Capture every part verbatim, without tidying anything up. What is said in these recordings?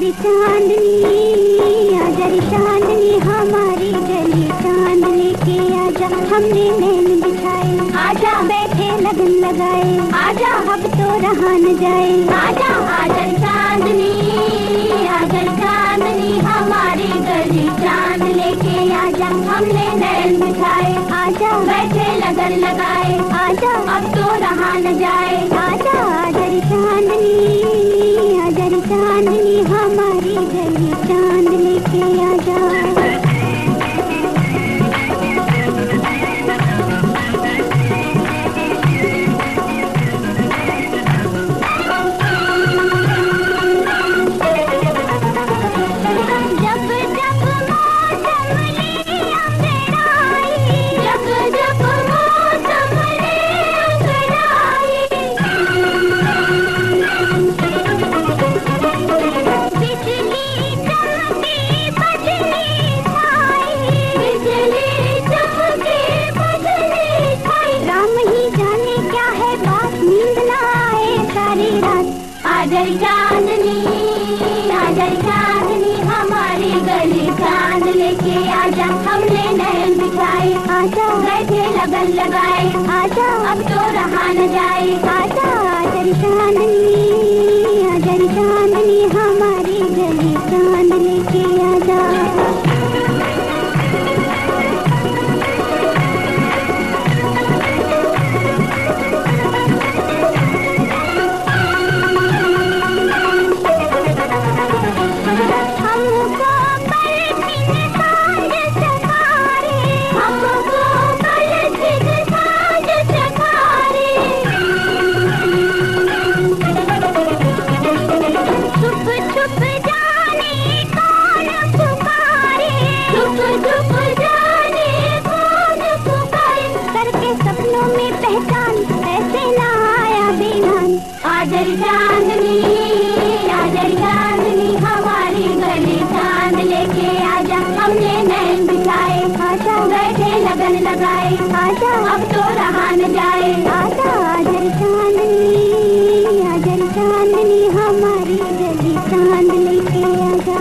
रे चांदनी, आजा रे चांदनी, हमारी गली चांद लेके आजा। हमने नैन बिछाए, आजा बैठे लगन लगाए, आजा अब तो रहा न जाए। आजा आजा रे चांदनी, आजा रे चांदनी, हमारी गली चांद लेके आजा। हमने नैन बिछाए, आजा बैठे लगन लगाए, आजा अब तो रहा न जाए। आजा आजा रे चांदनी, आजा रे चांदनी, हमारी गली चांद लेके आजा। आजा रे चांदनी, आजा रे चांदनी, हमारी गली चांद लेके आजा। हमने नैन बिछाए, आजा बैठे लगन लगाए, आजा अब तो रहा न जाए। आजा आजा रे चांदनी, आजा रे चांदनी, हमारी गली चांद लेके आजा। सपनों में पहचान ऐसे ना आया बेनान। आजा रे चांदनी, आजा रे चांदनी, हमारी गली चांद लेके आजा। हमने नैन बिछाए, आजा बैठे लगन लगाए, आजा अब तो रहा न जाए। आजा आजा रे चांदनी, आजा रे चांदनी, हमारी गली चांद लेके आजा।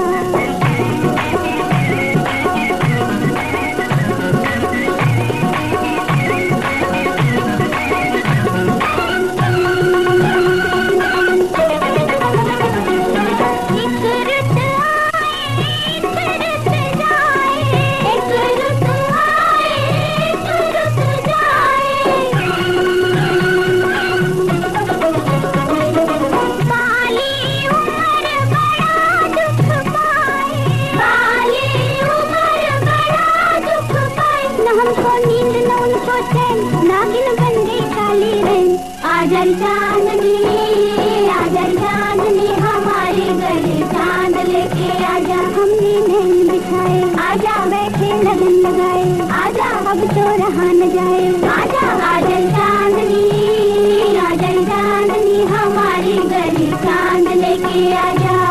आजा रे चांदनी, आजा रे चांदनी, हमारी गली चांद लेके आजा। हमने नैन बिछाए, आजा बैठे लगन लगाए, आजा अब तो रहा न जाए। आजा आजा रे चांदनी, आजा रे चांदनी, हमारी गली चांद लेके आजा।